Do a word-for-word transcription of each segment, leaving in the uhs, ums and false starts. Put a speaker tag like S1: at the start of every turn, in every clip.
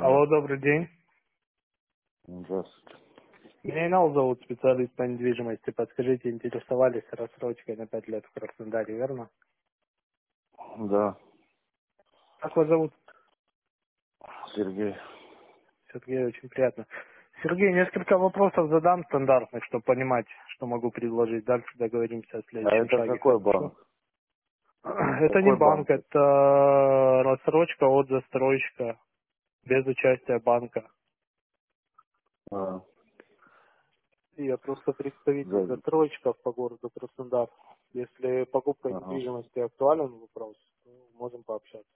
S1: Алло,
S2: Алло,
S1: добрый день.
S2: здравствуйте.
S1: Меня Инал зовут, специалист по недвижимости. Подскажите, интересовались рассрочкой на пять лет в Краснодаре, верно?
S2: Да,
S1: Как вас зовут?
S2: Сергей.
S1: Сергей, очень приятно. Сергей, несколько вопросов задам стандартных, чтобы понимать, что могу предложить. Дальше договоримся о
S2: А
S1: следующем
S2: это
S1: шаге,
S2: какой
S1: хорошо?
S2: банк?
S1: Это не
S2: Какой
S1: банк,
S2: банк?
S1: это рассрочка от застройщика, без участия банка.
S2: А,
S1: Я просто представитель
S2: за-
S1: застройщиков по городу Краснодар. Если покупка
S2: ага.
S1: недвижимости актуален вопрос, то можем пообщаться.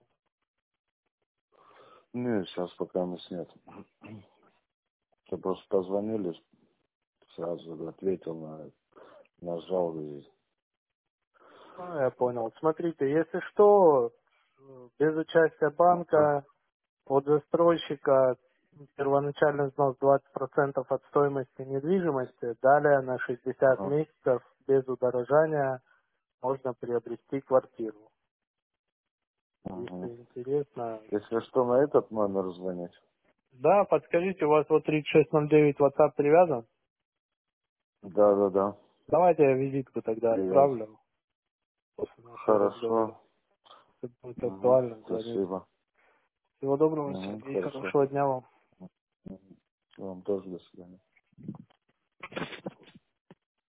S2: Не, сейчас пока нас нет. Что просто позвонили, сразу ответил на, нажал и...
S1: А, я понял. Смотрите, если что, э, без участия
S2: Ага.
S1: банка, от застройщика первоначальный взнос двадцать процентов от стоимости недвижимости, далее на шестьдесят
S2: Ага.
S1: месяцев без удорожания можно приобрести квартиру. Если
S2: Ага.
S1: интересно.
S2: Если что, на этот номер звонить?
S1: Да, подскажите, у вас вот тридцать шесть ноль девять WhatsApp привязан?
S2: Да, да, да.
S1: Давайте я визитку тогда
S2: Привет.
S1: отправлю после нашего разговора.
S2: Хорошо.
S1: Если будет
S2: Угу.
S1: актуально, звоните.
S2: Спасибо.
S1: Всего доброго,
S2: Угу.
S1: Сергей.
S2: Хорошо.
S1: Хорошего дня вам.
S2: Мгм. Вам тоже до свидания.